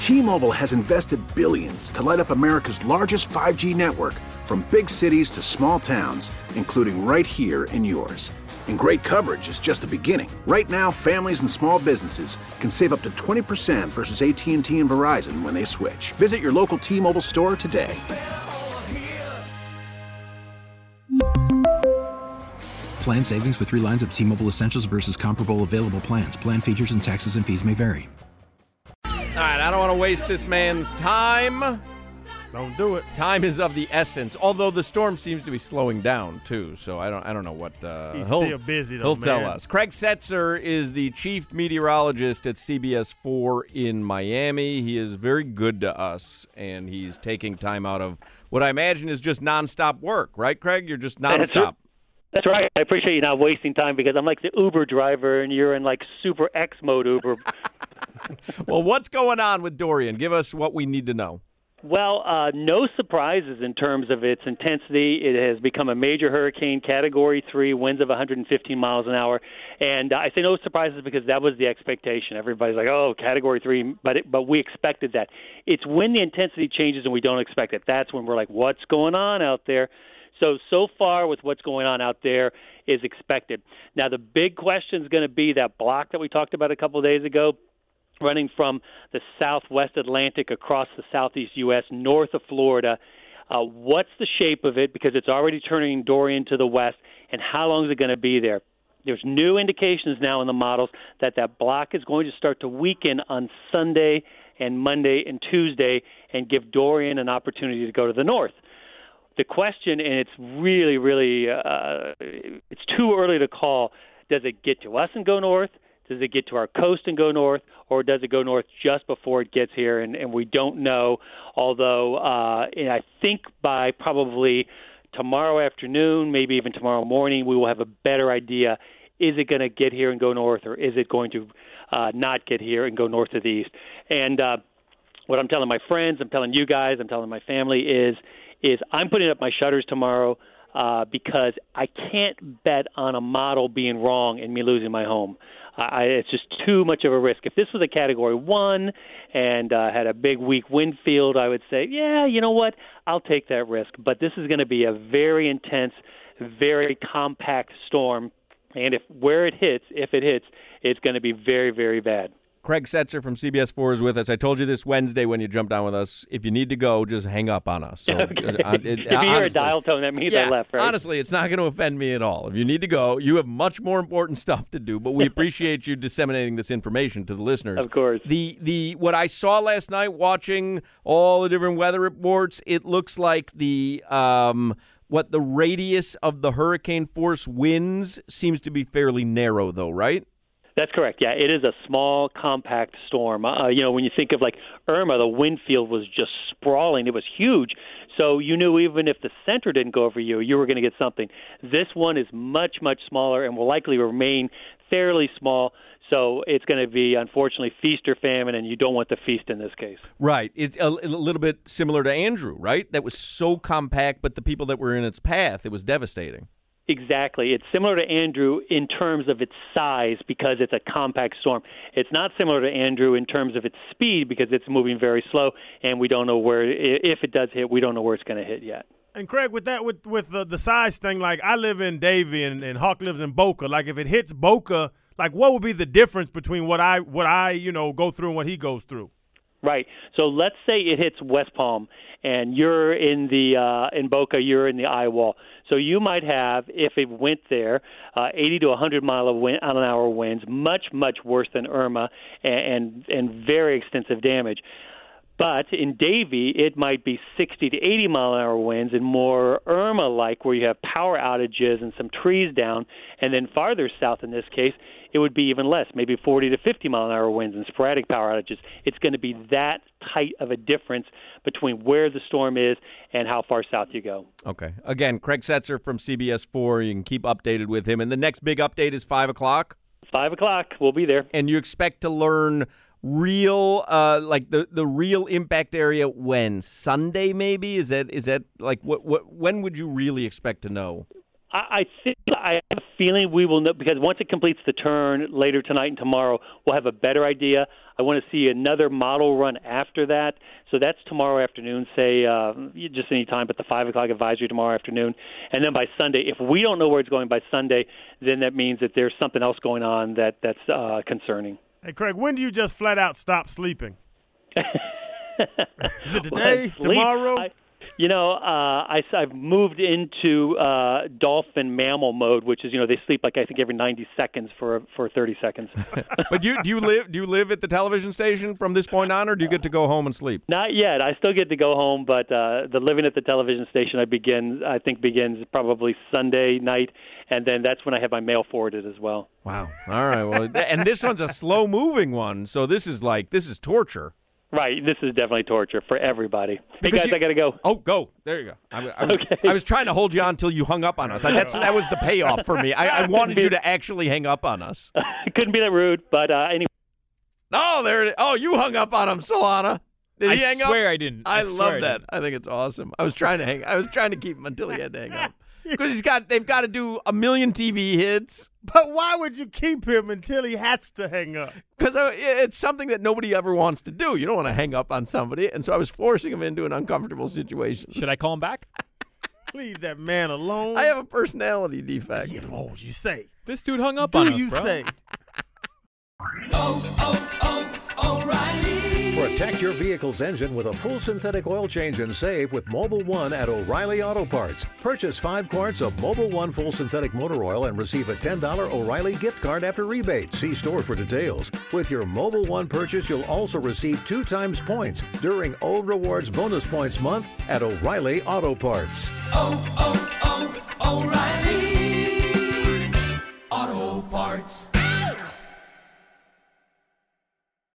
T-Mobile has invested billions to light up America's largest 5G network, from big cities to small towns, including right here in yours. And great coverage is just the beginning. Right now, families and small businesses can save up to 20% versus AT&T and Verizon when they switch. Visit your local T-Mobile store today. Plan savings with 3 lines of T-Mobile Essentials versus comparable available plans. Plan features and taxes and fees may vary. All right, I don't want to waste this man's time. Don't do it. Time is of the essence. Although the storm seems to be slowing down too, so I don't know what he's still busy though. He'll tell us. Craig Setzer is the chief meteorologist at CBS 4 in Miami. He is very good to us, and he's taking time out of what I imagine is just nonstop work, right, Craig? You're just nonstop. That's right. I appreciate you not wasting time, because I'm like the Uber driver and you're in like super X mode Uber. Well, what's going on with Dorian? Give us what we need to know. Well, no surprises in terms of its intensity. It has become a major hurricane, Category 3, winds of 115 miles an hour. And I say no surprises because that was the expectation. Everybody's like, oh, Category 3, but we expected that. It's when the intensity changes and we don't expect it. That's when we're like, what's going on out there? So far with what's going on out there is expected. Now, the big question is going to be that block that we talked about a couple of days ago, running from the southwest Atlantic across the southeast U.S., north of Florida. What's the shape of it? Because it's already turning Dorian to the west, and how long is it going to be there? There's new indications now in the models that block is going to start to weaken on Sunday and Monday and Tuesday and give Dorian an opportunity to go to the north. The question, and it's really, really, it's too early to call, does it get to us and go north? Does it get to our coast and go north? Or does it go north just before it gets here? And we don't know, although and I think by probably tomorrow afternoon, maybe even tomorrow morning, we will have a better idea. Is it going to get here and go north, or is it going to not get here and go north to the east? And what I'm telling my friends, I'm telling you guys, I'm telling my family is I'm putting up my shutters tomorrow because I can't bet on a model being wrong and me losing my home. It's just too much of a risk. If this was a Category 1 and had a big, weak wind field, I would say, yeah, you know what, I'll take that risk. But this is going to be a very intense, very compact storm, and if it hits, it's going to be very, very bad. Craig Setzer from CBS 4 is with us. I told you this Wednesday when you jumped on with us, if you need to go, just hang up on us. So, okay. If you hear a dial tone, that means I left, right? Honestly, it's not going to offend me at all. If you need to go, you have much more important stuff to do, but we appreciate you disseminating this information to the listeners. Of course. What I saw last night watching all the different weather reports, it looks like the radius of the hurricane force winds seems to be fairly narrow, though, right? That's correct. Yeah, it is a small, compact storm. When you think of like Irma, the wind field was just sprawling. It was huge. So you knew even if the center didn't go over you were going to get something. This one is much, much smaller and will likely remain fairly small. So it's going to be, unfortunately, feast or famine, and you don't want the feast in this case. Right. It's a little bit similar to Andrew, right? That was so compact, but the people that were in its path, it was devastating. Exactly. It's similar to Andrew in terms of its size because it's a compact storm. It's not similar to Andrew in terms of its speed because it's moving very slow, and we don't know where, if it does hit, we don't know where it's going to hit yet. And Craig, with that, with the size thing, like I live in Davie and Hawk lives in Boca. Like if it hits Boca, like what would be the difference between what I go through and what he goes through? Right. So let's say it hits West Palm, and you're in in Boca, you're in the eye wall. So you might have, if it went there, 80 to 100 mile an hour winds, much, much worse than Irma, and very extensive damage. But in Davie, it might be 60 to 80 mile an hour winds and more Irma-like, where you have power outages and some trees down. And then farther south in this case, it would be even less, maybe 40 to 50 mile an hour winds and sporadic power outages. It's going to be that tight of a difference between where the storm is and how far south you go. Okay. Again, Craig Setzer from CBS 4. You can keep updated with him. And the next big update is 5 o'clock? 5 o'clock. We'll be there. And you expect to learn real, the real impact area when? Sunday maybe? Is that like when would you really expect to know? I think I have a feeling we will know, because once it completes the turn later tonight and tomorrow, we'll have a better idea. I want to see another model run after that. So that's tomorrow afternoon, say just any time, but the 5 o'clock advisory tomorrow afternoon. And then by Sunday, if we don't know where it's going by Sunday, then that means that there's something else going on that's concerning. Hey, Craig, when do you just flat out stop sleeping? Is it today, tomorrow? I've moved into dolphin mammal mode, which is, they sleep like I think every 90 seconds for 30 seconds. But do you live at the television station from this point on, or do you get to go home and sleep? Not yet. I still get to go home, but the living at the television station I think begins probably Sunday night, and then that's when I have my mail forwarded as well. Wow. All right. Well, and this one's a slow moving one, so this is torture. Right, this is definitely torture for everybody. Because hey, guys, I got to go. Oh, go. There you go. I was trying to hold you on until you hung up on us. That was the payoff for me. I wanted you to actually hang up on us. Couldn't be that rude, but anyway. Oh, there it is. Oh, you hung up on him, Solana. Did he hang up? I swear I didn't. I love that. I think it's awesome. I was trying to keep him until he had to hang up. Because they've got to do a million TV hits. But why would you keep him until he has to hang up? Because it's something that nobody ever wants to do. You don't want to hang up on somebody. And so I was forcing him into an uncomfortable situation. Should I call him back? Leave that man alone. I have a personality defect. Oh, you say. This dude hung up on us, bro. Do you say? O'Reilly. Protect your vehicle's engine with a full synthetic oil change and save with Mobil 1 at O'Reilly Auto Parts. Purchase 5 quarts of Mobil 1 full synthetic motor oil and receive a $10 O'Reilly gift card after rebate. See store for details. With your Mobil 1 purchase, you'll also receive 2 times points during O Rewards Bonus Points Month at O'Reilly Auto Parts. O'Reilly.